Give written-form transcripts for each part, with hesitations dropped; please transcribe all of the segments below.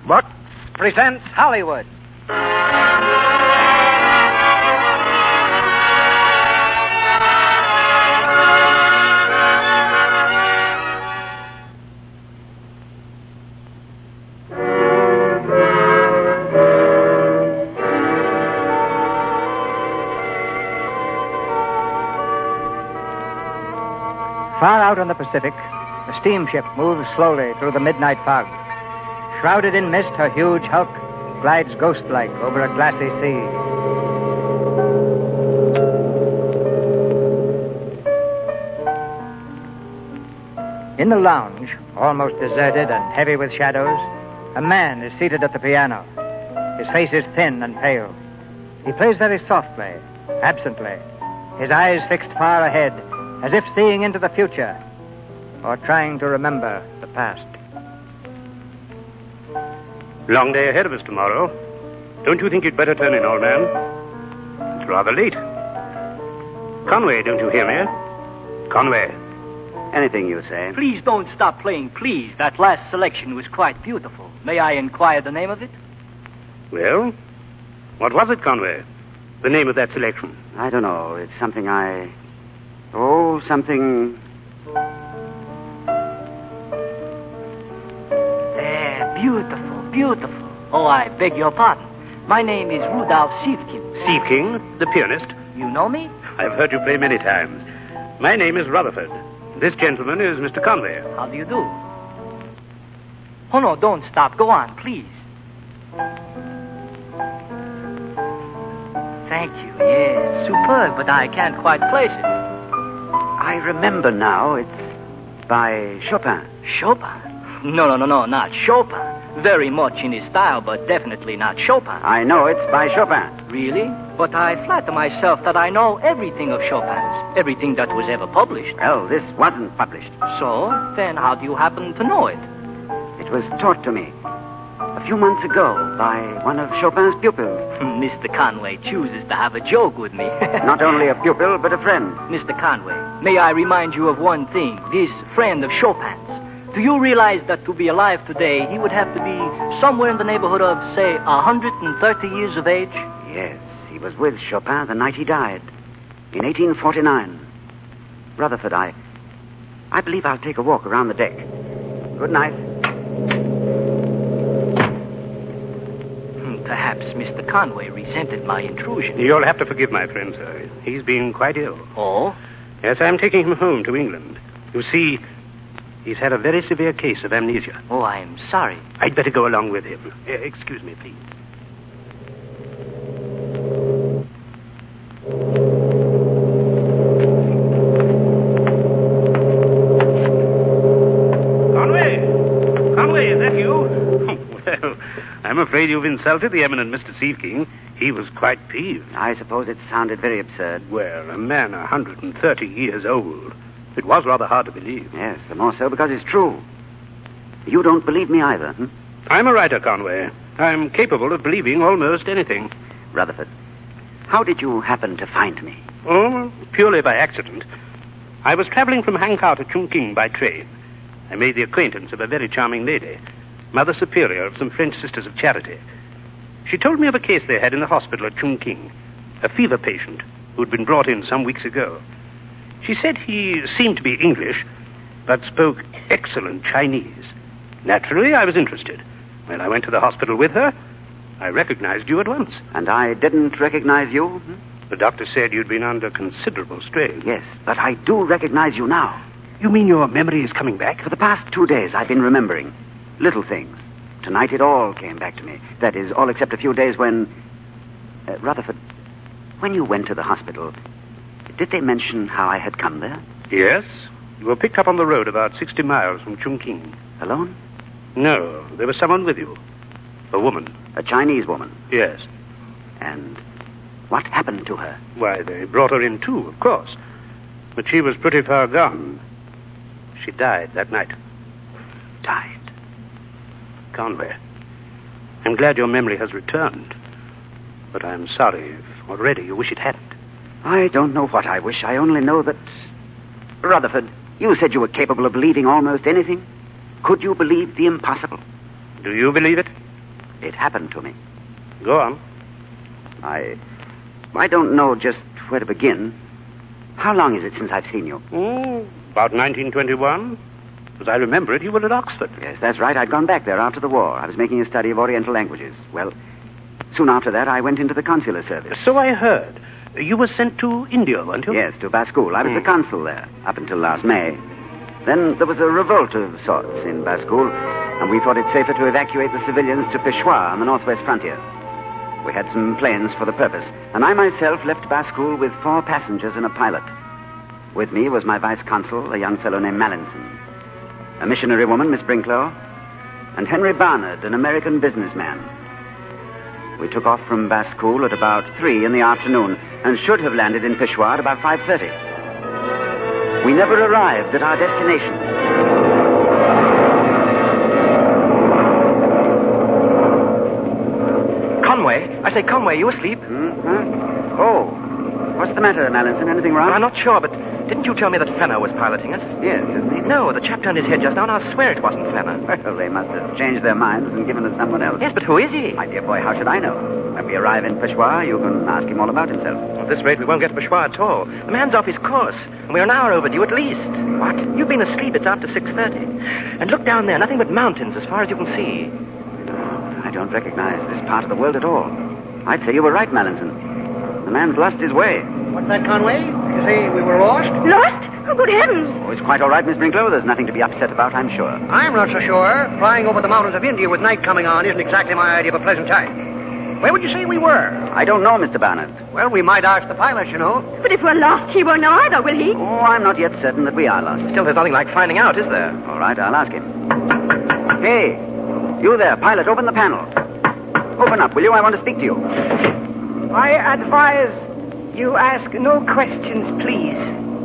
Books presents Hollywood. Far out on the Pacific, a steamship moves slowly through the midnight fog. Shrouded in mist, her huge hulk glides ghost-like over a glassy sea. In the lounge, almost deserted and heavy with shadows, a man is seated at the piano. His face is thin and pale. He plays very softly, absently, his eyes fixed far ahead, as if seeing into the future or trying to remember the past. Long day ahead of us tomorrow. Don't you think you'd better turn in, old man? It's rather late. Conway, don't you hear me? Conway. Anything you say. Please don't stop playing, please. That last selection was quite beautiful. May I inquire the name of it? Well, what was it, Conway? The name of that selection? I don't know. It's something something... Beautiful, beautiful. Oh, I beg your pardon. My name is Rudolph Siefkin. Siefkin, the pianist? You know me? I've heard you play many times. My name is Rutherford. This gentleman is Mr. Conway. How do you do? Oh, no, don't stop. Go on, please. Thank you. Yes, superb, but I can't quite place it. I remember now. It's by Chopin. Chopin? No, not Chopin. Very much in his style, but definitely not Chopin. I know it's by Chopin. Really? But I flatter myself that I know everything of Chopin's. Everything that was ever published. Well, this wasn't published. So? Then how do you happen to know it? It was taught to me a few months ago by one of Chopin's pupils. Mr. Conway chooses to have a joke with me. Not only a pupil, but a friend. Mr. Conway, may I remind you of one thing? This friend of Chopin's. Do you realize that to be alive today, he would have to be somewhere in the neighborhood of, say, 130 years of age? Yes, he was with Chopin the night he died, in 1849. Rutherford, I believe I'll take a walk around the deck. Good night. Perhaps Mr. Conway resented my intrusion. You'll have to forgive my friend, sir. He's been quite ill. Oh? Yes, I'm taking him home to England. You see, he's had a very severe case of amnesia. Oh, I'm sorry. I'd better go along with him. Excuse me, please. Conway, is that you? Well, I'm afraid you've insulted the eminent Mr. Siefking. He was quite peeved. I suppose it sounded very absurd. Well, a man 130 years old. It was rather hard to believe. Yes, the more so because it's true. You don't believe me either, hmm? I'm a writer, Conway. I'm capable of believing almost anything. Rutherford, how did you happen to find me? Oh, purely by accident. I was traveling from Hankow to Chungking by train. I made the acquaintance of a very charming lady, Mother Superior of some French Sisters of Charity. She told me of a case they had in the hospital at Chungking, a fever patient who'd been brought in some weeks ago. She said he seemed to be English, but spoke excellent Chinese. Naturally, I was interested. When I went to the hospital with her, I recognized you at once. And I didn't recognize you? Hmm? The doctor said you'd been under considerable strain. Yes, but I do recognize you now. You mean your memory is coming back? For the past 2 days, I've been remembering little things. Tonight, it all came back to me. That is, all except a few days when... Rutherford, when you went to the hospital, did they mention how I had come there? Yes. You were picked up on the road about 60 miles from Chungking. Alone? No, there was someone with you. A woman. A Chinese woman? Yes. And what happened to her? Why, they brought her in too, of course. But she was pretty far gone. She died that night. Died? Conway, I'm glad your memory has returned. But I'm sorry if already you wish it hadn't. I don't know what I wish. I only know that... Rutherford, you said you were capable of believing almost anything. Could you believe the impossible? Do you believe it? It happened to me. Go on. I don't know just where to begin. How long is it since I've seen you? About 1921. As I remember it, you were at Oxford. Yes, that's right. I'd gone back there after the war. I was making a study of Oriental languages. Well, soon after that, I went into the consular service. So I heard. You were sent to India, weren't you? Yes, to Baskul. I was the consul there, up until last May. Then there was a revolt of sorts in Baskul, and we thought it safer to evacuate the civilians to Peshawar on the northwest frontier. We had some planes for the purpose, and I myself left Baskul with 4 passengers and a pilot. With me was my vice-consul, a young fellow named Mallinson, a missionary woman, Miss Brinklow, and Henry Barnard, an American businessman. We took off from Baskul at about 3 in the afternoon and should have landed in Peshawar at about 5:30. We never arrived at our destination. Conway, you asleep? Oh, what's the matter, Mallinson? Anything wrong? I'm not sure, but didn't you tell me that Fenner was piloting us? Yes, isn't he? No, the chap turned his head just now, and I'll swear it wasn't Fenner. Well, they must have changed their minds and given it to someone else. Yes, but who is he? My dear boy, how should I know? When we arrive in Peshawar, you can ask him all about himself. At this rate, we won't get to Peshawar at all. The man's off his course, and we're an hour overdue at least. What? You've been asleep. It's after 6:30. And look down there, nothing but mountains as far as you can see. I don't recognize this part of the world at all. I'd say you were right, Mallinson. The man's lost his way. What's that, Conway? You say we were lost? Lost? Oh, good heavens. Oh, it's quite all right, Miss Brinklow. There's nothing to be upset about, I'm sure. I'm not so sure. Flying over the mountains of India with night coming on isn't exactly my idea of a pleasant time. Where would you say we were? I don't know, Mr. Barnard. Well, we might ask the pilot, you know. But if we're lost, he won't know either, will he? Oh, I'm not yet certain that we are lost. Still, there's nothing like finding out, is there? All right, I'll ask him. Hey, you there, pilot, open the panel. Open up, will you? I want to speak to you. I advise you ask no questions, please.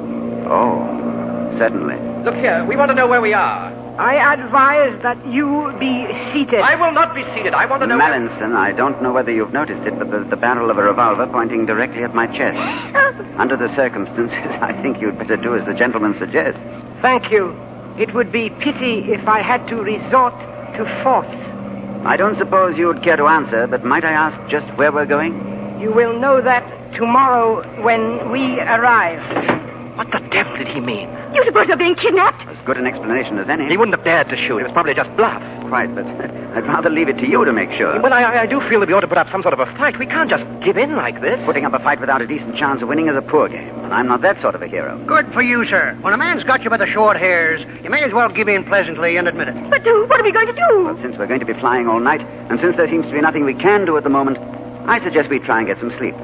Oh, certainly. Look here, we want to know where we are. I advise that you be seated. I will not be seated. I want to know... Mallinson, I don't know whether you've noticed it, but there's the barrel of a revolver pointing directly at my chest. Under the circumstances, I think you'd better do as the gentleman suggests. Thank you. It would be pity if I had to resort to force. I don't suppose you'd care to answer, but might I ask just where we're going? You will know that tomorrow when we arrive. What the devil did he mean? You suppose we're being kidnapped? As good an explanation as any. He wouldn't have dared to shoot. It was probably just bluff. Quite, but I'd rather leave it to you to make sure. Well, I do feel that we ought to put up some sort of a fight. We can't just give in like this. Putting up a fight without a decent chance of winning is a poor game, and I'm not that sort of a hero. Good for you, sir. When a man's got you by the short hairs, you may as well give in pleasantly and admit it. But what are we going to do? Well, since we're going to be flying all night, and since there seems to be nothing we can do at the moment, I suggest we try and get some sleep.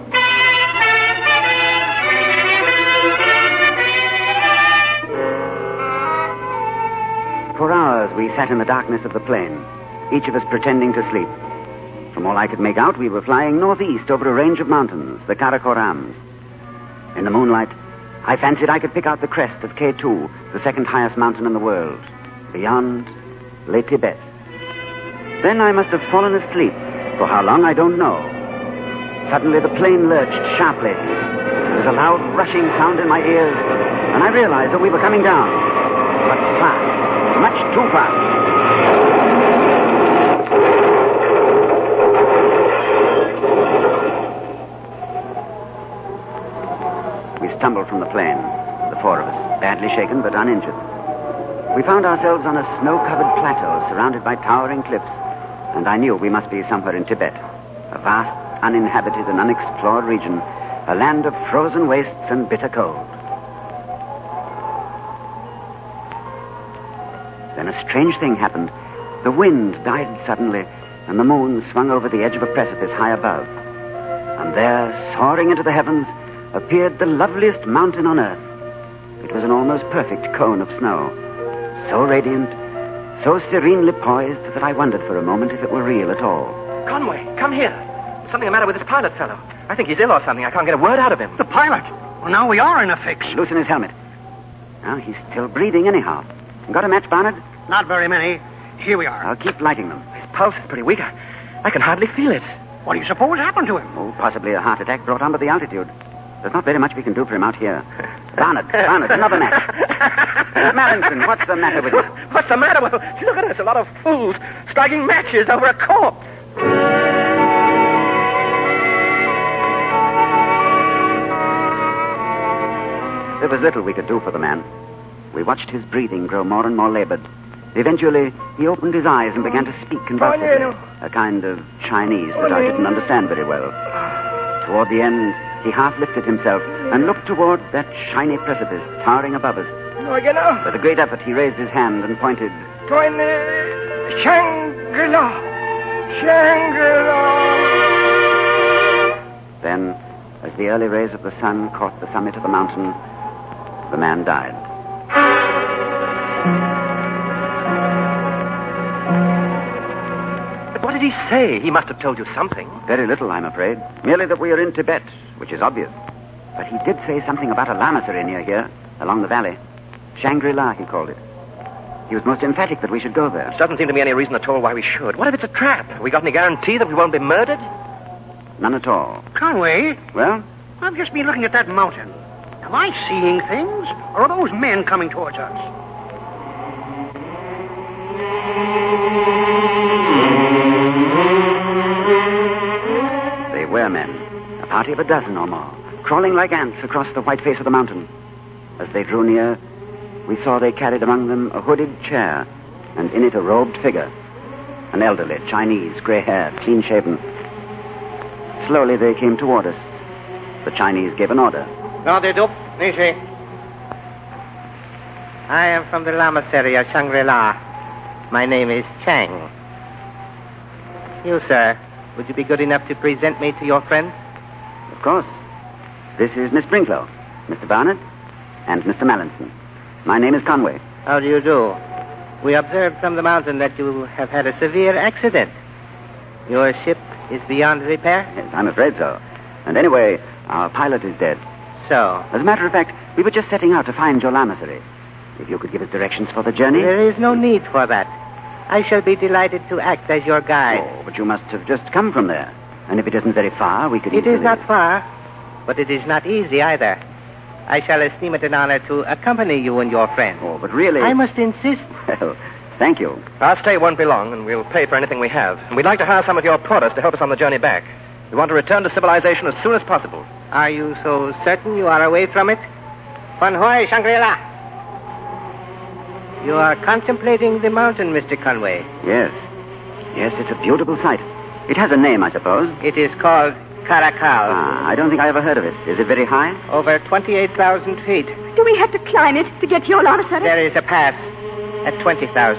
For hours, we sat in the darkness of the plain, each of us pretending to sleep. From all I could make out, we were flying northeast over a range of mountains, the Karakorams. In the moonlight, I fancied I could pick out the crest of K2, the second highest mountain in the world. Beyond lay Tibet. Then I must have fallen asleep. For how long, I don't know. Suddenly, the plane lurched sharply. There was a loud rushing sound in my ears, and I realized that we were coming down. But fast. Much too fast. We stumbled from the plane, the 4 of us, badly shaken but uninjured. We found ourselves on a snow-covered plateau surrounded by towering cliffs, and I knew we must be somewhere in Tibet, a vast, uninhabited and unexplored region, a land of frozen wastes and bitter cold. Then a strange thing happened. The wind died suddenly, and the moon swung over the edge of a precipice high above. And there, soaring into the heavens, appeared the loveliest mountain on earth. It was an almost perfect cone of snow, so radiant, so serenely poised that I wondered for a moment if it were real at all. Conway, come here. There's something the matter with this pilot fellow. I think he's ill or something. I can't get a word out of him. The pilot? Well, now we are in a fix. Loosen his helmet. Now, he's still breathing anyhow. Got a match, Barnard? Not very many. Here we are. I'll keep lighting them. His pulse is pretty weak. I can hardly feel it. What do you suppose happened to him? Oh, possibly a heart attack brought on by the altitude. There's not very much we can do for him out here. Barnett, another match. Mallinson, what's the matter with you? What's the matter? Well, look at us, a lot of fools striking matches over a corpse. There was little we could do for the man. We watched his breathing grow more and more labored. Eventually, he opened his eyes and began to speak convulsively, a kind of Chinese that I didn't understand very well. Toward the end, he half lifted himself and looked toward that shiny precipice towering above us. With a great effort, he raised his hand and pointed. Shangri-La! Shangri-La! Then, as the early rays of the sun caught the summit of the mountain, the man died. But what did he say? He must have told you something. Very little, I'm afraid. Merely that we are in Tibet, which is obvious. But he did say something about a lamasery near here, along the valley. Shangri-La, he called it. He was most emphatic that we should go there. There doesn't seem to be any reason at all why we should. What if it's a trap? Have we got any guarantee that we won't be murdered? None at all. Conway, Well, I've just been looking at that mountain. Am I seeing things, or are those men coming towards us? they were men, a party of a dozen or more, crawling like ants across the white face of the mountain. As they drew near, we saw they carried among them a hooded chair, and in it a robed figure, an elderly, Chinese, gray-haired, clean-shaven. Slowly they came toward us. The Chinese gave an order. I am from the lamasery of Shangri-La. My name is Chang. You, sir, would you be good enough to present me to your friends? Of course. This is Miss Brinklow, Mr. Barnett, and Mr. Mallinson. My name is Conway. How do you do? We observed from the mountain that you have had a severe accident. Your ship is beyond repair? Yes, I'm afraid so. And anyway, our pilot is dead. So? As a matter of fact, we were just setting out to find your lamasery. If you could give us directions for the journey. There is no need for that. I shall be delighted to act as your guide. Oh, but you must have just come from there. And if it isn't very far, we could It easily... is not far, but it is not easy either. I shall esteem it an honor to accompany you and your friend. Oh, but really... I must insist. Well, thank you. Our stay won't be long, and we'll pay for anything we have. And we'd like to hire some of your porters to help us on the journey back. We want to return to civilization as soon as possible. Are you so certain you are away from it? Fun Hoi, Shangri-La. You are contemplating the mountain, Mr. Conway. Yes. Yes, it's a beautiful sight. It has a name, I suppose. It is called Caracal. I don't think I ever heard of it. Is it very high? Over 28,000 feet. Do we have to climb it to get to your lamasery? There is a pass at 20,000.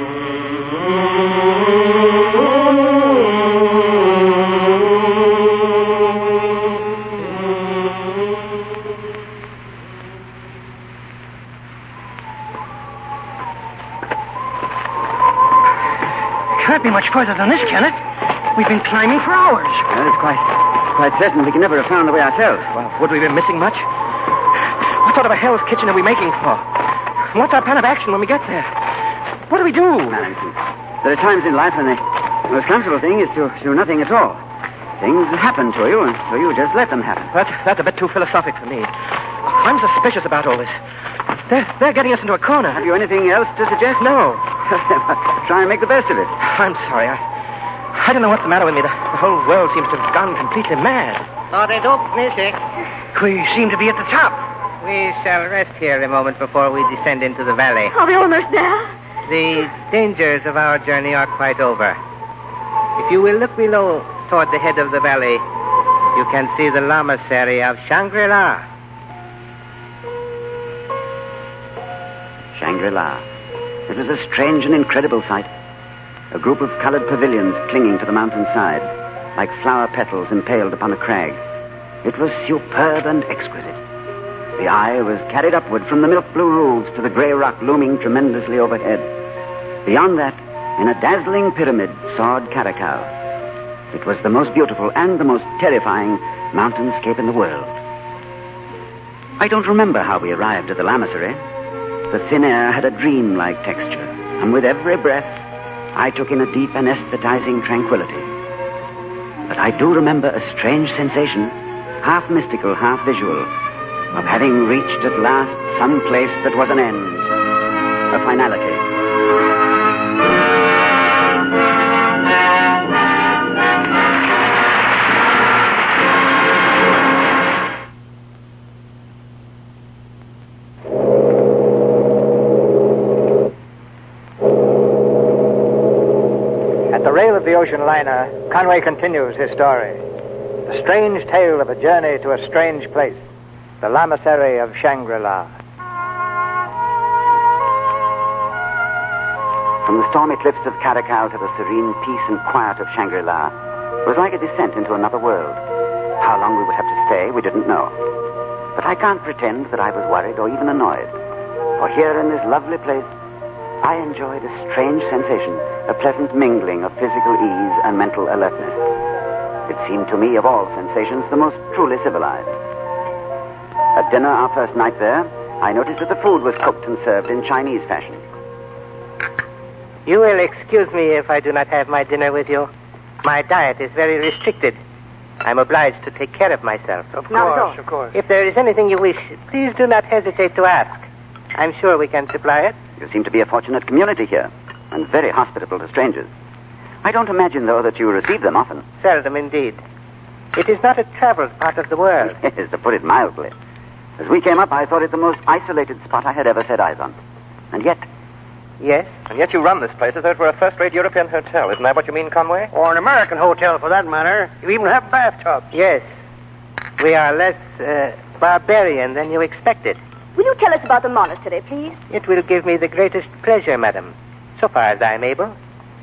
Can't be much further than this, can it? We've been climbing for hours. Well, it's quite certain we can never have found the way ourselves. Well, would we be missing much? What sort of a Hell's Kitchen are we making for? What's our plan of action when we get there? What do we do? Mallinson, there are times in life when the most comfortable thing is to do nothing at all. Things happen to you, and so you just let them happen. That's a bit too philosophic for me. I'm suspicious about all this. They're getting us into a corner. Have you anything else to suggest? No. Try and make the best of it. I'm sorry. I don't know what's the matter with me. The whole world seems to have gone completely mad. We seem to be at the top. We shall rest here a moment before we descend into the valley. Are we almost there? The dangers of our journey are quite over. If you will look below toward the head of the valley, you can see the lamasery of Shangri-La. Shangri-La. It was a strange and incredible sight. A group of colored pavilions clinging to the mountainside, like flower petals impaled upon a crag. It was superb and exquisite. The eye was carried upward from the milk-blue roofs to the gray rock looming tremendously overhead. Beyond that, in a dazzling pyramid, soared Caracal. It was the most beautiful and the most terrifying mountainscape in the world. I don't remember how we arrived at the lamasery. The thin air had a dream-like texture, and with every breath, I took in a deep anesthetizing tranquility. But I do remember a strange sensation, half mystical, half visual, of having reached at last some place that was an end, a finality. At the rail of the ocean liner, Conway continues his story. The strange tale of a journey to a strange place, the lamasery of Shangri-La. From the stormy cliffs of Caracal to the serene peace and quiet of Shangri-La was like a descent into another world. How long we would have to stay, we didn't know. But I can't pretend that I was worried or even annoyed. For here in this lovely place, I enjoyed a strange sensation, a pleasant mingling of physical ease and mental alertness. It seemed to me, of all sensations, the most truly civilized. At dinner, our first night there, I noticed that the food was cooked and served in Chinese fashion. You will excuse me if I do not have my dinner with you. My diet is very restricted. I'm obliged to take care of myself. Of course. If there is anything you wish, please do not hesitate to ask. I'm sure we can supply it. You seem to be a fortunate community here, and very hospitable to strangers. I don't imagine, though, that you receive them often. Seldom indeed. It is not a traveled part of the world. Yes, to put it mildly. As we came up, I thought it the most isolated spot I had ever set eyes on. And yet... Yes? And yet you run this place as though it were a first-rate European hotel. Isn't that what you mean, Conway? Or an American hotel, for that matter. You even have bathtubs. Yes. We are less barbarian than you expected. Will you tell us about the monastery, please? It will give me the greatest pleasure, madam, so far as I am able.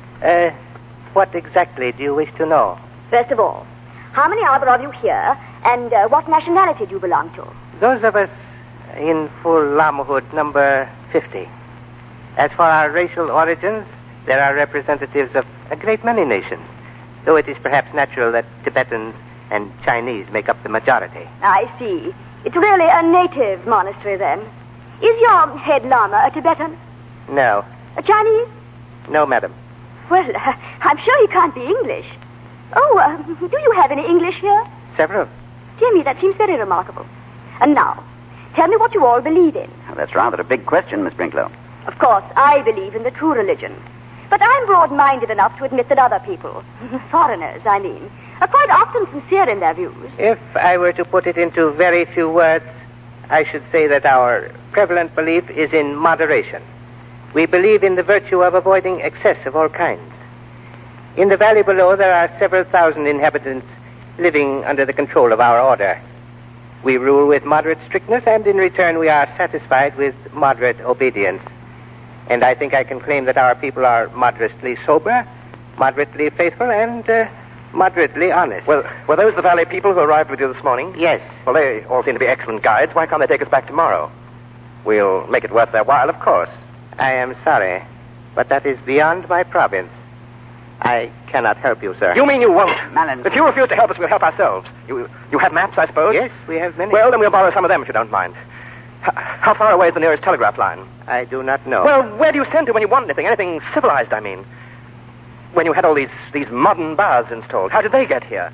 What exactly do you wish to know? First of all, how many are there of you here, and what nationality do you belong to? Those of us in full Lamahood number 50. As for our racial origins, there are representatives of a great many nations, though it is perhaps natural that Tibetans and Chinese make up the majority. I see. It's really a native monastery, then. Is your head lama a Tibetan? No. A Chinese? No, madam. Well, I'm sure he can't be English. Oh, do you have any English here? Several. Dear me, that seems very remarkable. And now, tell me what you all believe in. Well, that's rather a big question, Miss Brinklow. Of course, I believe in the true religion. But I'm broad-minded enough to admit that other people, foreigners, I mean, are quite often sincere in their views. If I were to put it into very few words, I should say that our prevalent belief is in moderation. We believe in the virtue of avoiding excess of all kinds. In the valley below, there are several thousand inhabitants living under the control of our order. We rule with moderate strictness, and in return we are satisfied with moderate obedience. And I think I can claim that our people are moderately sober, moderately faithful, and moderately honest. Well, were those the Valley people who arrived with you this morning? Yes. Well, they all seem to be excellent guides. Why can't they take us back tomorrow? We'll make it worth their while, of course. I am sorry, but that is beyond my province. I cannot help you, sir. You mean you won't? Malin. If you refuse to help us, we'll help ourselves. You have maps, I suppose? Yes, we have many. Well, then we'll borrow some of them, if you don't mind. How far away is the nearest telegraph line? I do not know. Well, where do you send to when you want anything? Anything civilized, I mean. When you had all these modern baths installed, how did they get here?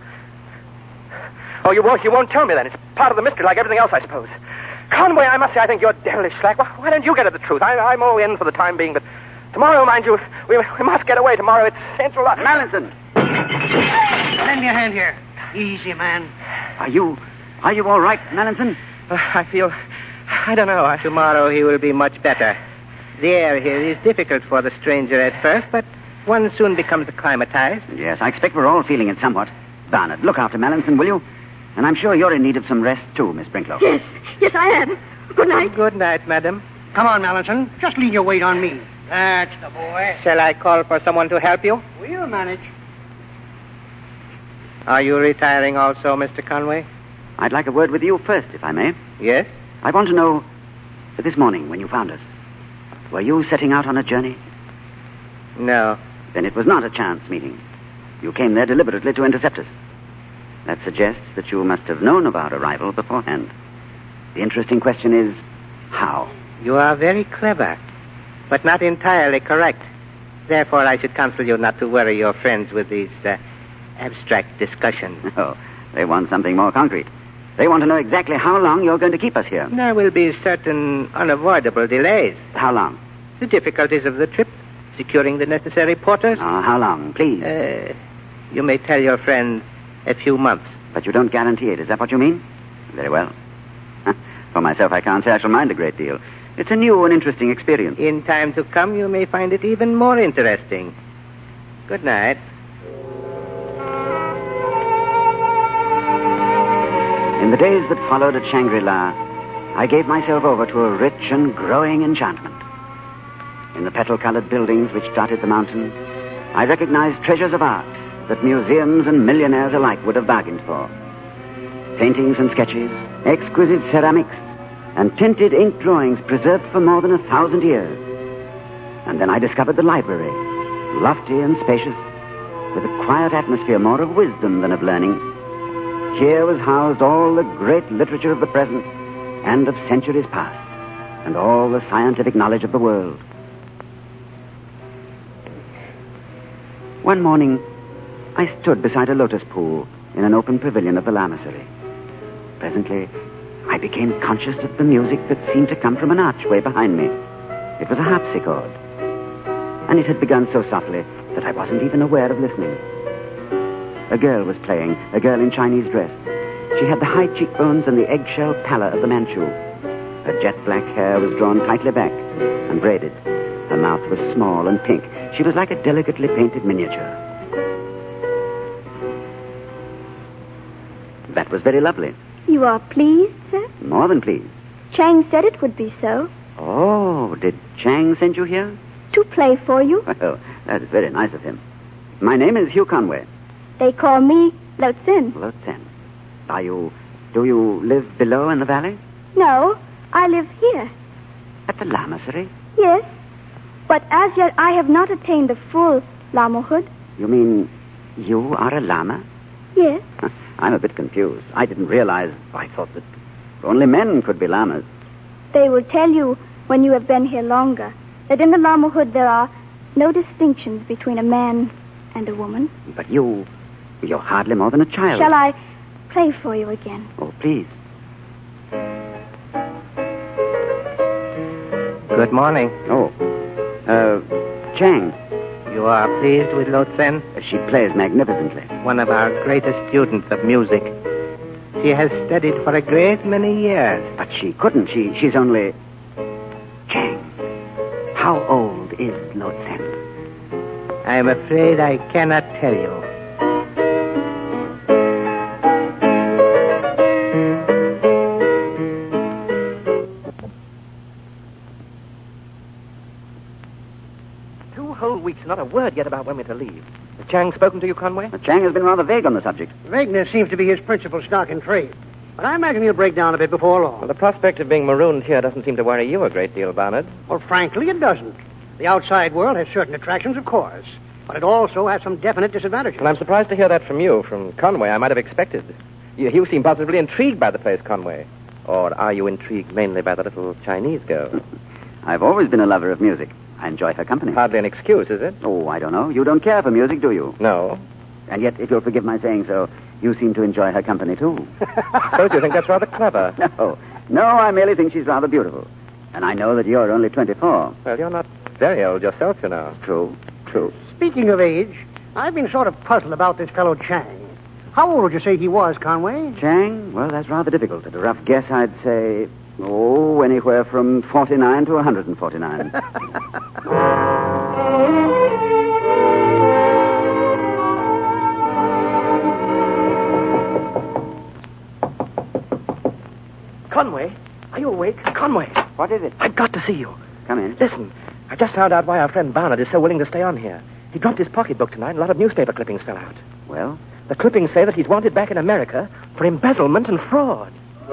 Oh, you won't tell me then. It's part of the mystery, like everything else, I suppose. Conway, I must say, I think you're devilish slack. Why don't you get at the truth? I'm all in for the time being, but tomorrow, mind you, we must get away tomorrow. It's Central... Mallinson! Lend me a hand here. Easy, man. Are you all right, Mallinson? I don't know. Tomorrow he will be much better. The air here is difficult for the stranger at first, but one soon becomes acclimatized. Yes, I expect we're all feeling it somewhat. Barnard, look after Mallinson, will you? And I'm sure you're in need of some rest, too, Miss Brinklow. Yes, I am. Good night. Good night, madam. Come on, Mallinson. Just lean your weight on me. That's the boy. Shall I call for someone to help you? We'll manage. Are you retiring also, Mr. Conway? I'd like a word with you first, if I may. Yes? I want to know, this morning when you found us, were you setting out on a journey? No. Then it was not a chance meeting. You came there deliberately to intercept us. That suggests that you must have known of our arrival beforehand. The interesting question is, how? You are very clever, but not entirely correct. Therefore, I should counsel you not to worry your friends with these abstract discussions. Oh, they want something more concrete. They want to know exactly how long you're going to keep us here. There will be certain unavoidable delays. How long? The difficulties of the trip, securing the necessary porters. How long, please? You may tell your friend a few months. But you don't guarantee it. Is that what you mean? Very well. For myself, I can't say I shall mind a great deal. It's a new and interesting experience. In time to come, you may find it even more interesting. Good night. In the days that followed at Shangri-La, I gave myself over to a rich and growing enchantment. In the petal-colored buildings which dotted the mountain, I recognized treasures of art that museums and millionaires alike would have bargained for. Paintings and sketches, exquisite ceramics, and tinted ink drawings preserved for more than 1,000 years. And then I discovered the library, lofty and spacious, with a quiet atmosphere more of wisdom than of learning. Here was housed all the great literature of the present and of centuries past, and all the scientific knowledge of the world. One morning, I stood beside a lotus pool in an open pavilion of the Lamasery. Presently, I became conscious of the music that seemed to come from an archway behind me. It was a harpsichord, and it had begun so softly that I wasn't even aware of listening. A girl was playing, a girl in Chinese dress. She had the high cheekbones and the eggshell pallor of the Manchu. Her jet black hair was drawn tightly back and braided. Her mouth was small and pink. She was like a delicately painted miniature. That was very lovely. You are pleased, sir? More than pleased. Chang said it would be so. Oh, did Chang send you here? To play for you. Well, that is very nice of him. My name is Hugh Conway. They call me Lo Tsin. Lo Tsin. Do you live below in the valley? No, I live here. At the Lamasery? Yes, but as yet I have not attained the full lamahood. You mean you are a lama? Yes. I'm a bit confused. I didn't realize. I thought that only men could be lamas. They will tell you when you have been here longer that in the lamahood there are no distinctions between a man and a woman. But you're hardly more than a child. Shall I play for you again? Oh, please. Good morning. Oh, Chang. You are pleased with Lo Tsin? She plays magnificently. One of our greatest students of music. She has studied for a great many years. But she couldn't. She's only... Chang, how old is Lo Tsin? I am afraid I cannot tell you. Not a word yet about when we're to leave. Has Chang spoken to you, Conway? Chang has been rather vague on the subject. Vagueness seems to be his principal stock in trade. But I imagine he'll break down a bit before long. Well, the prospect of being marooned here doesn't seem to worry you a great deal, Barnard. Well, frankly, it doesn't. The outside world has certain attractions, of course. But it also has some definite disadvantages. Well, I'm surprised to hear that from you. From Conway, I might have expected. You seem positively intrigued by the place, Conway. Or are you intrigued mainly by the little Chinese girl? I've always been a lover of music. I enjoy her company. Hardly an excuse, is it? Oh, I don't know. You don't care for music, do you? No. And yet, if you'll forgive my saying so, you seem to enjoy her company, too. I suppose you think that's rather clever. No, I merely think she's rather beautiful. And I know that you're only 24. Well, you're not very old yourself, you know. True. Speaking of age, I've been sort of puzzled about this fellow Chang. How old would you say he was, Conway? Chang? Well, that's rather difficult. At a rough guess, I'd say... anywhere from 49 to 149. Conway, are you awake? Conway. What is it? I've got to see you. Come in. Listen, I just found out why our friend Barnard is so willing to stay on here. He dropped his pocketbook tonight and a lot of newspaper clippings fell out. Well? The clippings say that he's wanted back in America for embezzlement and fraud.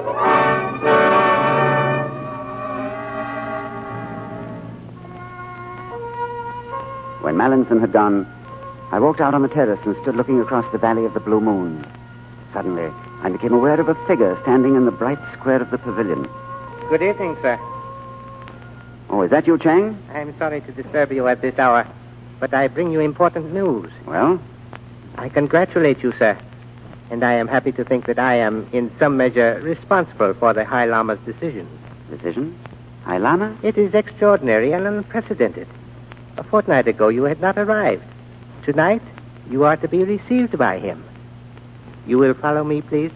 When Mallinson had gone, I walked out on the terrace and stood looking across the valley of the Blue Moon. Suddenly, I became aware of a figure standing in the bright square of the pavilion. Good evening, sir. Oh, is that you, Chang? I'm sorry to disturb you at this hour, but I bring you important news. Well? I congratulate you, sir. And I am happy to think that I am, in some measure, responsible for the High Lama's decision. Decision? High Lama? It is extraordinary and unprecedented. A fortnight ago, you had not arrived. Tonight, you are to be received by him. You will follow me, please?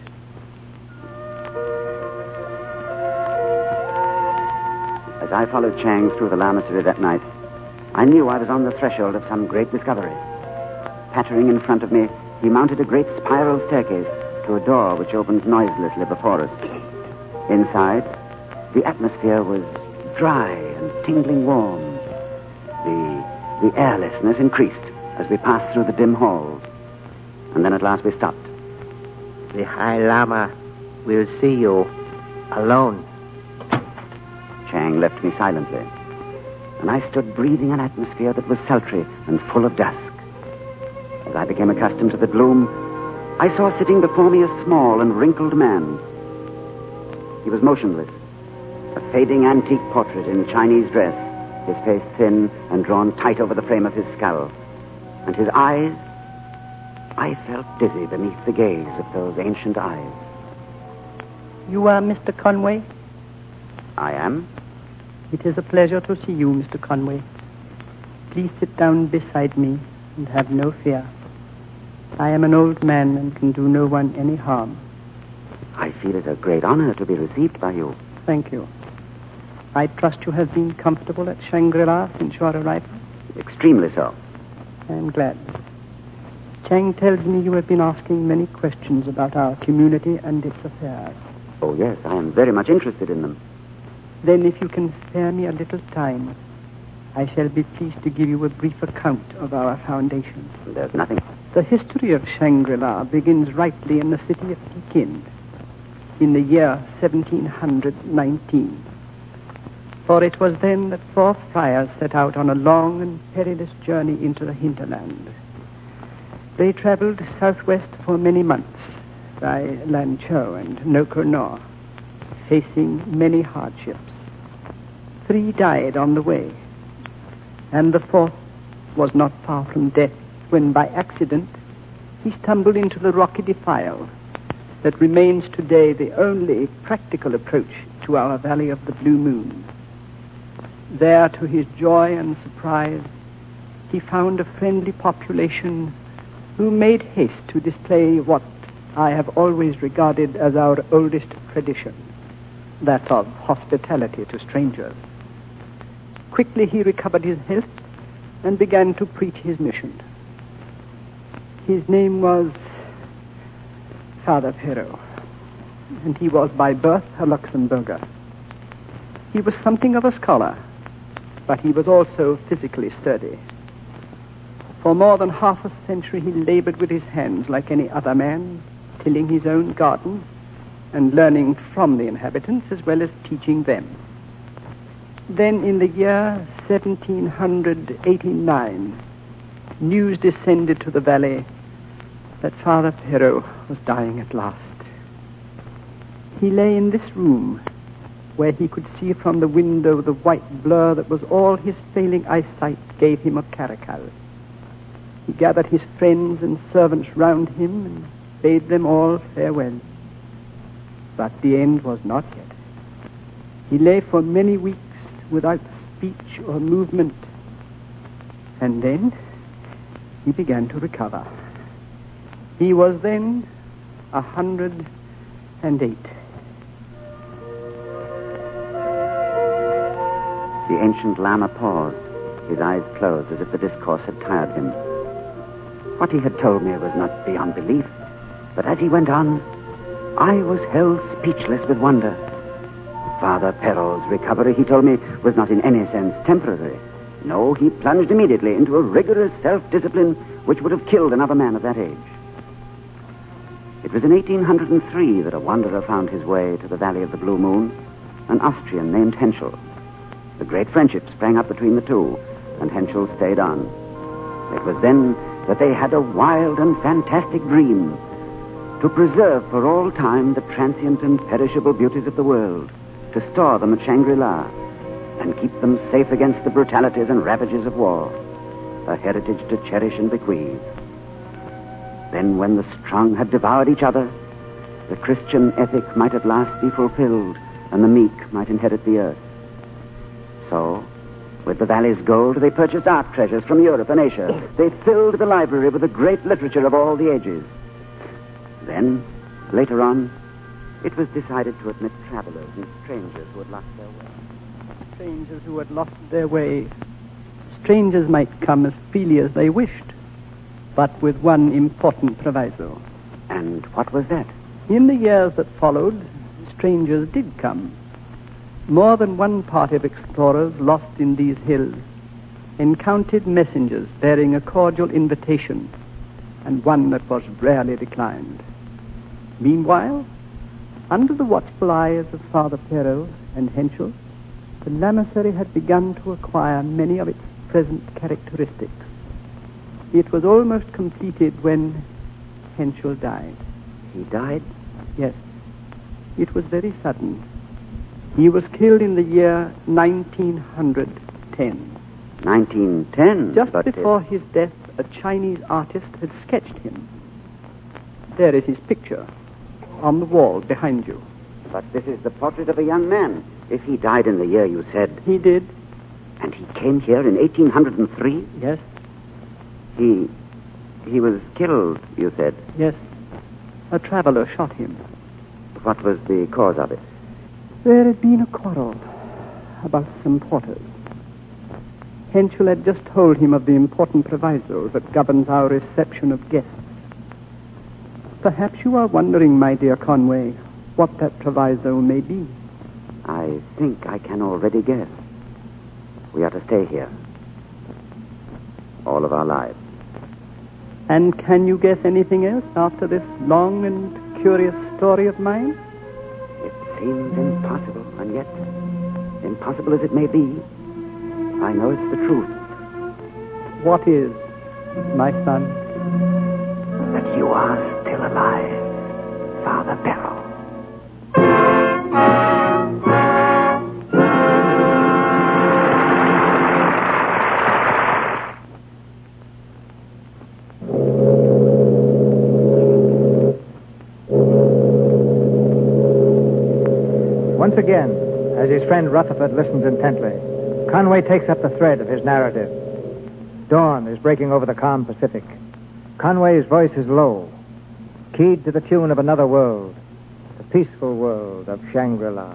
As I followed Chang through the lamasery that night, I knew I was on the threshold of some great discovery. Pattering in front of me, he mounted a great spiral staircase to a door which opened noiselessly before us. Inside, the atmosphere was dry and tingling warm. The airlessness increased as we passed through the dim halls. And then at last we stopped. The High Lama will see you alone. Chang left me silently, and I stood breathing an atmosphere that was sultry and full of dusk. As I became accustomed to the gloom, I saw sitting before me a small and wrinkled man. He was motionless, a fading antique portrait in Chinese dress, his face thin and drawn tight over the frame of his skull. And his eyes, I felt dizzy beneath the gaze of those ancient eyes. You are Mr. Conway? I am. It is a pleasure to see you, Mr. Conway. Please sit down beside me and have no fear. I am an old man and can do no one any harm. I feel it a great honor to be received by you. Thank you. I trust you have been comfortable at Shangri-La since your arrival? Extremely so. I am glad. Chang tells me you have been asking many questions about our community and its affairs. Oh, yes, I am very much interested in them. Then if you can spare me a little time, I shall be pleased to give you a brief account of our foundation. There's nothing. The history of Shangri-La begins rightly in the city of Pekin, in the year 1719. For it was then that 4 friars set out on a long and perilous journey into the hinterland. They traveled southwest for many months by Lanzhou and Nokono, facing many hardships. 3 died on the way, and the 4th was not far from death when, by accident, he stumbled into the rocky defile that remains today the only practical approach to our Valley of the Blue Moon. There, to his joy and surprise, he found a friendly population who made haste to display what I have always regarded as our oldest tradition, that of hospitality to strangers. Quickly he recovered his health and began to preach his mission. His name was Father Perrault, and he was by birth a Luxembourger. He was something of a scholar, but he was also physically sturdy. For more than half a century he labored with his hands like any other man, tilling his own garden and learning from the inhabitants as well as teaching them. Then in the year 1789, news descended to the valley that Father Perrault was dying at last. He lay in this room where he could see from the window the white blur that was all his failing eyesight gave him of Caracal. He gathered his friends and servants round him and bade them all farewell. But the end was not yet. He lay for many weeks without speech or movement, and then he began to recover. He was then 108. The ancient Lama paused, his eyes closed as if the discourse had tired him. What he had told me was not beyond belief, but as he went on, I was held speechless with wonder. Father Perrault's recovery, he told me, was not in any sense temporary. No, he plunged immediately into a rigorous self-discipline which would have killed another man of that age. It was in 1803 that a wanderer found his way to the Valley of the Blue Moon, an Austrian named Henschel. A great friendship sprang up between the two, and Henschel stayed on. It was then that they had a wild and fantastic dream to preserve for all time the transient and perishable beauties of the world, to store them at Shangri-La, and keep them safe against the brutalities and ravages of war, a heritage to cherish and bequeath. Then when the strong had devoured each other, the Christian ethic might at last be fulfilled, and the meek might inherit the earth. So, with the valley's gold, they purchased art treasures from Europe and Asia. They filled the library with the great literature of all the ages. Then, later on, it was decided to admit travelers and strangers who had lost their way. Strangers who had lost their way. Strangers might come as freely as they wished, but with one important proviso. And what was that? In the years that followed, strangers did come. More than one party of explorers lost in these hills encountered messengers bearing a cordial invitation, and one that was rarely declined. Meanwhile, under the watchful eyes of Father Perrault and Henschel, the lamasery had begun to acquire many of its present characteristics. It was almost completed when Henschel died. He died? Yes. It was very sudden. He was killed in the year 1910. 1910? Just before his death, a Chinese artist had sketched him. There is his picture on the wall behind you. But this is the portrait of a young man. If he died in the year you said... He did. And he came here in 1803? Yes. He was killed, you said? Yes. A traveler shot him. What was the cause of it? There had been a quarrel about some porters. Henschel had just told him of the important proviso that governs our reception of guests. Perhaps you are wondering, my dear Conway, what that proviso may be. I think I can already guess. We are to stay here. All of our lives. And can you guess anything else after this long and curious story of mine? It seems impossible, and yet, impossible as it may be, I know it's the truth. What is, my son? That you are still alive, Father Perrault. Once again, as his friend Rutherford listens intently, Conway takes up the thread of his narrative. Dawn is breaking over the calm Pacific. Conway's voice is low, keyed to the tune of another world, the peaceful world of Shangri-La.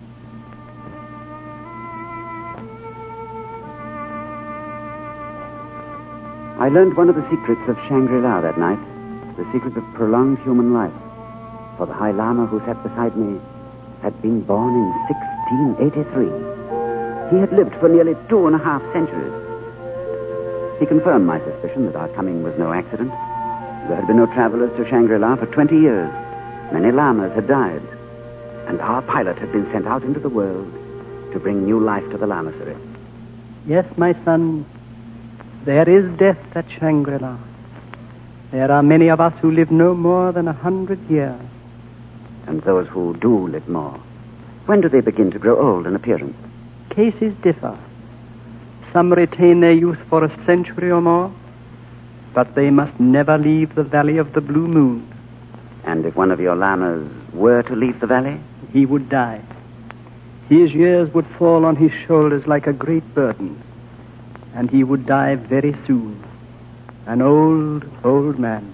I learned one of the secrets of Shangri-La that night, the secret of prolonged human life. For the High Lama who sat beside me had been born in 1683. He had lived for nearly 2.5 centuries. He confirmed my suspicion that our coming was no accident. There had been no travelers to Shangri-La for 20 years. Many lamas had died. And our pilot had been sent out into the world to bring new life to the lamasery. Yes, my son, there is death at Shangri-La. There are many of us who live no more than 100 years. And those who do live more, when do they begin to grow old in appearance? Cases differ. Some retain their youth for a century or more, but they must never leave the Valley of the Blue Moon. And if one of your lamas were to leave the valley? He would die. His years would fall on his shoulders like a great burden, and he would die very soon. An old, old man.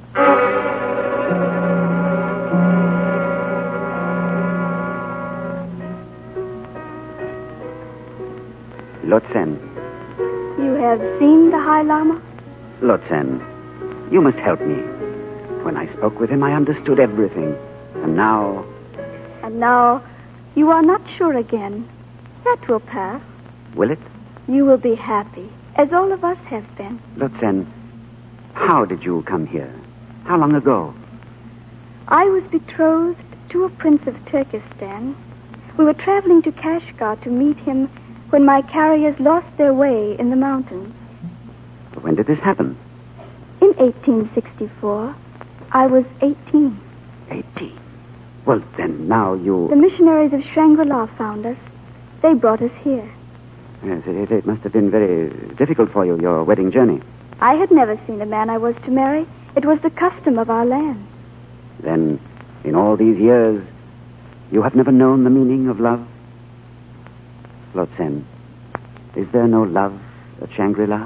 Lotsen. You have seen the High Lama? Lotsen, you must help me. When I spoke with him, I understood everything. And now... And now, you are not sure again. That will pass. Will it? You will be happy, as all of us have been. Lotsen, how did you come here? How long ago? I was betrothed to a prince of Turkestan. We were traveling to Kashgar to meet him when my carriers lost their way in the mountains. When did this happen? In 1864. I was 18. 18? Well, then now you... The missionaries of Shangri-La found us. They brought us here. Yes, it must have been very difficult for you, your wedding journey. I had never seen the man I was to marry, It was the custom of our land. Then, in all these years, you have never known the meaning of love? Lotsen, is there no love at Shangri-La?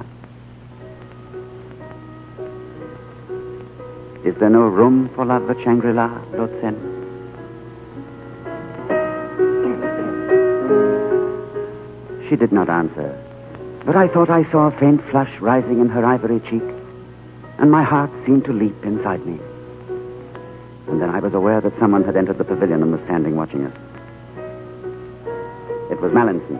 Is there no room for love at Shangri-La, Lotsen? She did not answer, but I thought I saw a faint flush rising in her ivory cheek, and my heart seemed to leap inside me. And then I was aware that someone had entered the pavilion and was standing watching us. It was Mallinson.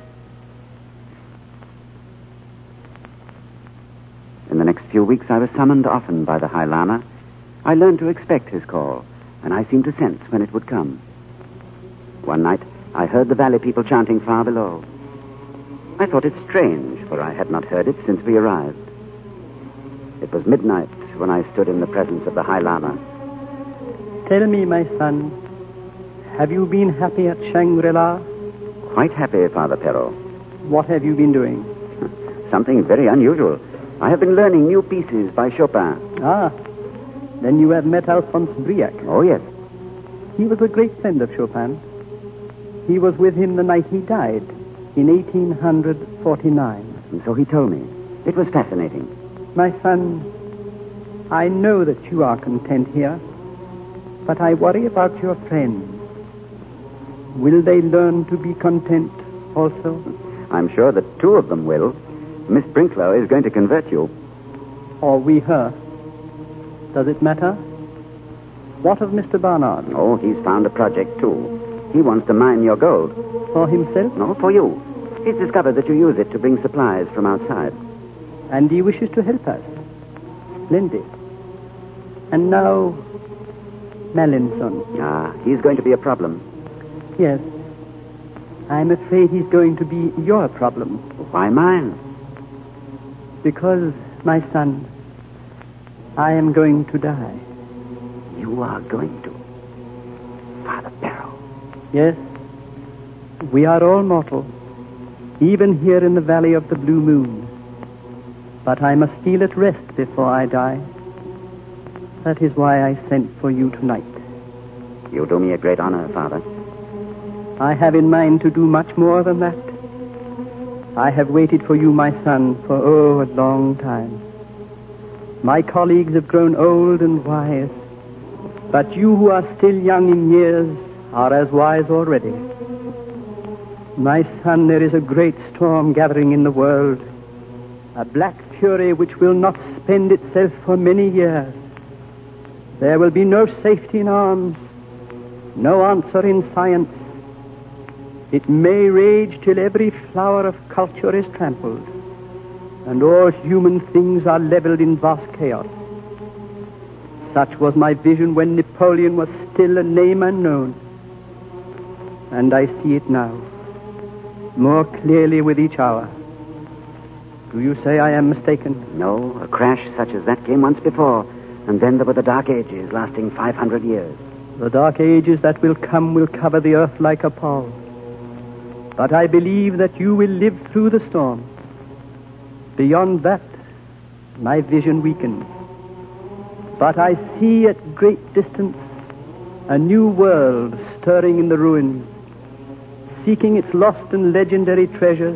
In the next few weeks, I was summoned often by the High Lama. I learned to expect his call, and I seemed to sense when it would come. One night, I heard the valley people chanting far below. I thought it strange, for I had not heard it since we arrived. It was midnight when I stood in the presence of the High Lama. Tell me, my son, have you been happy at Shangri-La? Quite happy, Father Perrault. What have you been doing? Something very unusual. I have been learning new pieces by Chopin. Ah, then you have met Alphonse Briac. Oh, yes. He was a great friend of Chopin. He was with him the night he died, in 1849. And so he told me. It was fascinating. My son, I know that you are content here, but I worry about your friends. Will they learn to be content also? I'm sure that two of them will. Miss Brinklow is going to convert you. Or we her. Does it matter? What of Mr. Barnard? Oh, he's found a project, too. He wants to mine your gold. For himself? No, for you. He's discovered that you use it to bring supplies from outside. And he wishes to help us. Splendid. And now, Mallinson. Ah, he's going to be a problem. Yes. I'm afraid he's going to be your problem. Why mine? Because, my son, I am going to die. You are going to? Father Perrault. Yes. We are all mortal, even here in the Valley of the Blue Moon. But I must feel at rest before I die. That is why I sent for you tonight. You do me a great honor, Father. I have in mind to do much more than that. I have waited for you, my son, for, a long time. My colleagues have grown old and wise, but you who are still young in years are as wise already. My son, there is a great storm gathering in the world, a black fury which will not spend itself for many years. There will be no safety in arms, no answer in science. It may rage till every flower of culture is trampled, and all human things are leveled in vast chaos. Such was my vision when Napoleon was still a name unknown. And I see it now, more clearly with each hour. Do you say I am mistaken? No, a crash such as that came once before, and then there were the Dark Ages lasting 500 years. The Dark Ages that will come will cover the earth like a pall. But I believe that you will live through the storm. Beyond that, my vision weakens. But I see at great distance a new world stirring in the ruins, seeking its lost and legendary treasures.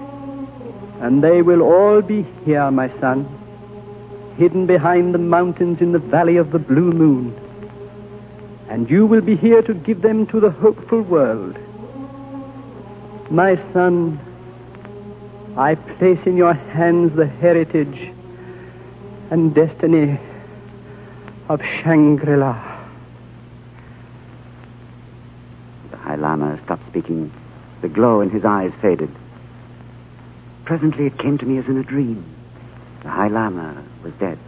And they will all be here, my son, hidden behind the mountains in the Valley of the Blue Moon. And you will be here to give them to the hopeful world. My son, I place in your hands the heritage and destiny of Shangri-La. The High Lama stopped speaking. The glow in his eyes faded. Presently it came to me as in a dream. The High Lama was dead.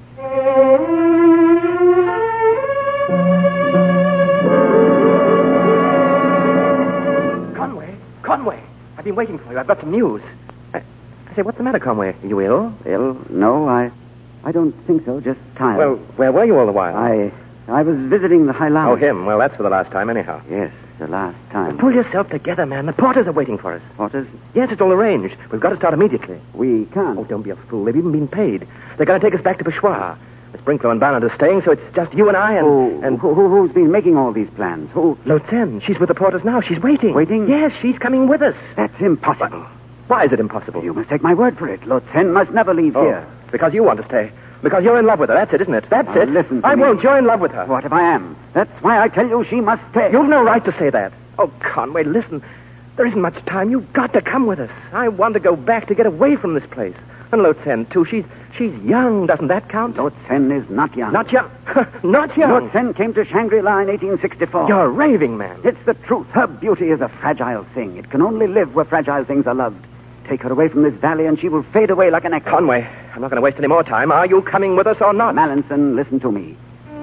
Conway, I've been waiting for you. I've got some news. I say, what's the matter, Conway? Are you ill? Ill? No, I don't think so. Just tired. Well, where were you all the while? I was visiting the High Lama. Oh, him. Well, that's for the last time, anyhow. Yes, the last time. Pull yourself together, man. The porters are waiting for us. Porters? Yes, it's all arranged. We've got to start immediately. We can't. Oh, don't be a fool. They've even been paid. They're going to take us back to Peshawar. Miss Brinklow and Barnard are staying, so it's just you and I and... Who's been making all these plans? Who? Lotsen. She's with the porters now. She's waiting. Waiting? Yes, she's coming with us. That's impossible. Why is it impossible? You must take my word for it. Lotsen must never leave here. Because you want to stay. Because you're in love with her. That's it, isn't it? That's it. Listen to I me. won't. You're in love with her. What if I am? That's why I tell you she must stay. You've no right to say that. Oh, Conway, listen. There isn't much time. You've got to come with us. I want to go back to get away from this place. And Lotsen, too. She's young. Doesn't that count? Lotsen is not young. Not young? Not young? Lotsen came to Shangri-La in 1864. You're raving, man. It's the truth. Her beauty is a fragile thing. It can only live where fragile things are loved. Take her away from this valley and she will fade away like an echo. Conway, I'm not going to waste any more time. Are you coming with us or not? Mallinson, listen to me.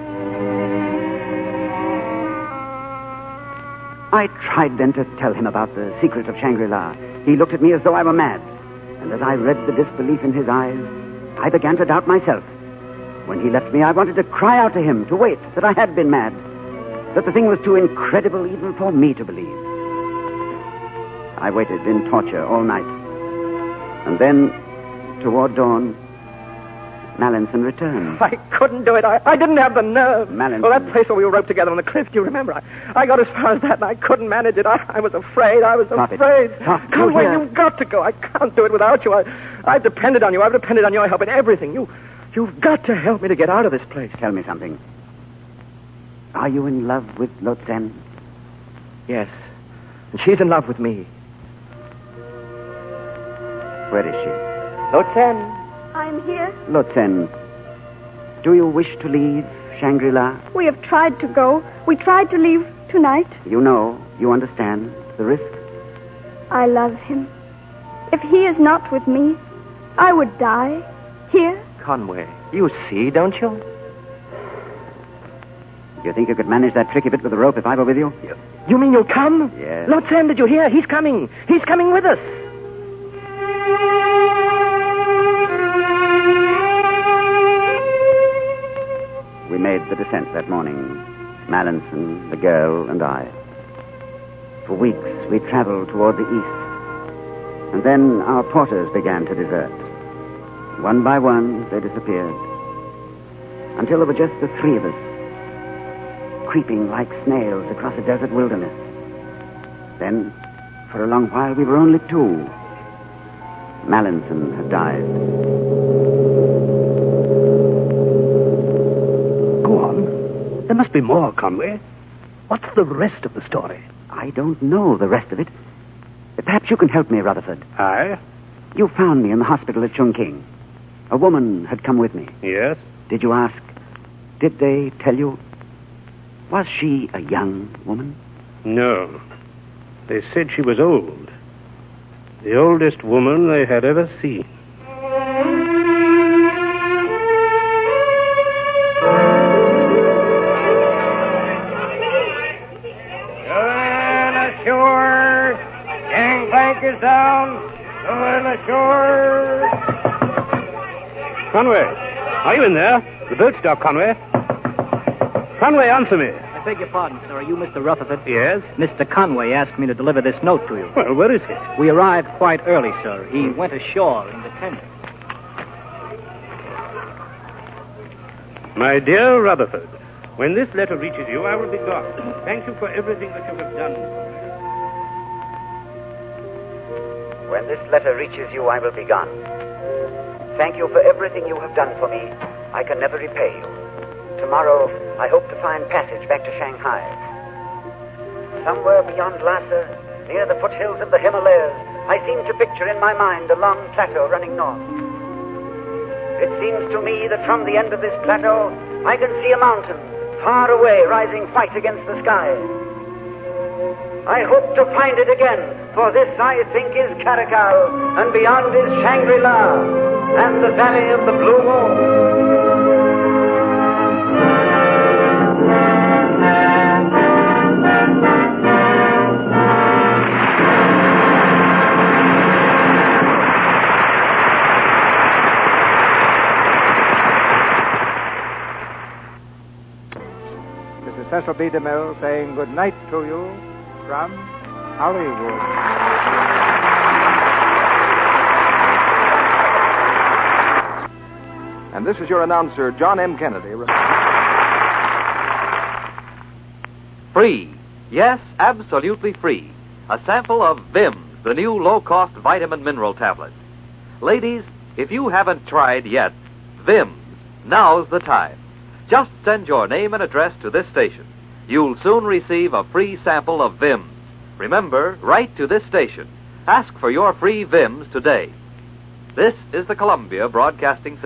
I tried then to tell him about the secret of Shangri-La. He looked at me as though I were mad. And as I read the disbelief in his eyes, I began to doubt myself. When he left me, I wanted to cry out to him, to wait, that I had been mad, that the thing was too incredible even for me to believe. I waited in torture all night. And then, toward dawn, Mallinson returned. I couldn't do it. I didn't have the nerve. Mallinson. Well, that place where we were roped together on the cliff, do you remember? I got as far as that and I couldn't manage it. I was afraid. Stop afraid. Stop. Conway, you've got to go. I can't do it without you. I've depended on you. I've depended on your help in everything. You've got to help me to get out of this place. Tell me something. Are you in love with Lotsen? Yes. And she's in love with me. Where is she? Lotsen. I'm here. Lotsen, do you wish to leave Shangri-La? We have tried to go. We tried to leave tonight. You know, you understand the risk? I love him. If he is not with me, I would die. Here? Conway, you see, don't you? You think you could manage that tricky bit with the rope if I were with you? You mean you'll come? Yes. Lotsen, did you hear? He's coming. He's coming with us. We made the descent that morning, Mallinson, the girl, and I. For weeks, we traveled toward the east. And then our porters began to desert. One by one, they disappeared. Until there were just the three of us, creeping like snails across a desert wilderness. Then, for a long while, we were only two. Mallinson had died. Go on. There must be more, Conway. What's the rest of the story? I don't know the rest of it. Perhaps you can help me, Rutherford. Aye? You found me in the hospital at Chungking. A woman had come with me. Yes? Did you ask? Did they tell you? Was she a young woman? No. They said she was old. The oldest woman they had ever seen. Going ashore. Gangplank is down. Going ashore. Conway, are you in there? The boat's docked, Conway. Conway, answer me. I beg your pardon, sir. Are you Mr. Rutherford? Yes? Mr. Conway asked me to deliver this note to you. Well, where is he? We arrived quite early, sir. He went ashore in the tender. My dear Rutherford, when this letter reaches you, I will be gone. Thank you for everything that you have done. When this letter reaches you, I will be gone. Thank you for everything you have done for me. I can never repay you. Tomorrow, I hope to find passage back to Shanghai. Somewhere beyond Lhasa, near the foothills of the Himalayas, I seem to picture in my mind a long plateau running north. It seems to me that from the end of this plateau, I can see a mountain far away rising white against the sky. I hope to find it again, for this, I think, is Karakal, and beyond is Shangri-La, and the Valley of the Blue Moon. Mrs. Cecil B. DeMille saying good night to you from Hollywood. And And this is your announcer, John M. Kennedy. Free. Yes, absolutely free. A sample of Vims, the new low-cost vitamin mineral tablets. Ladies, if you haven't tried yet, Vims, now's the time. Just send your name and address to this station. You'll soon receive a free sample of Vims. Remember, write to this station. Ask for your free Vims today. This is the Columbia Broadcasting System.